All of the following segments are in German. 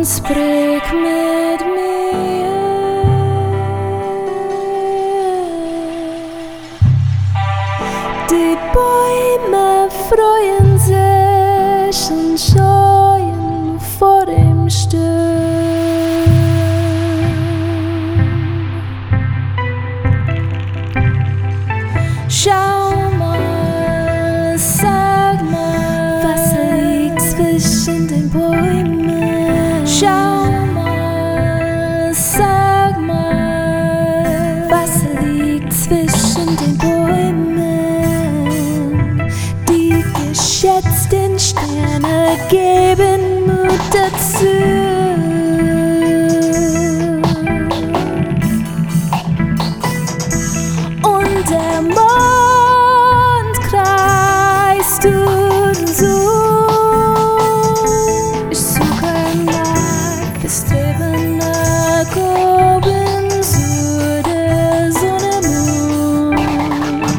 sprich mit mir. Die Bäume freuen sich und scheuen vor dem Sturm. Schau mal, sag mal, was liegt zwischen den Bäumen? Schau mal, sag mal, was liegt zwischen den Bäumen? Die geschätzten Sterne geben Mut dazu. Und der Mond kreist und so. Ich suche nach, bestrebe nach oben zu der Sonne Mond.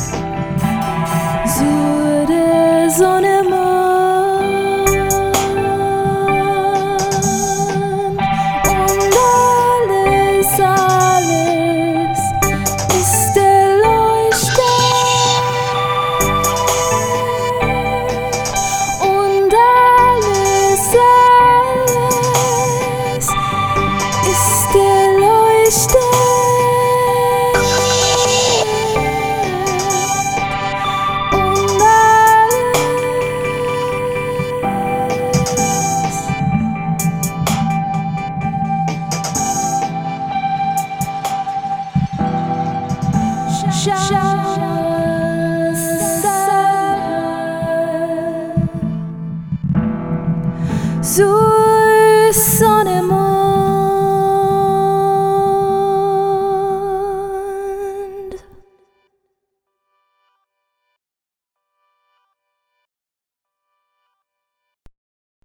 Zu der Sonne Mond. Und alles, alles ist erleuchtet. Und alles, alles ist erleuchtet. Und Sonne, Mond.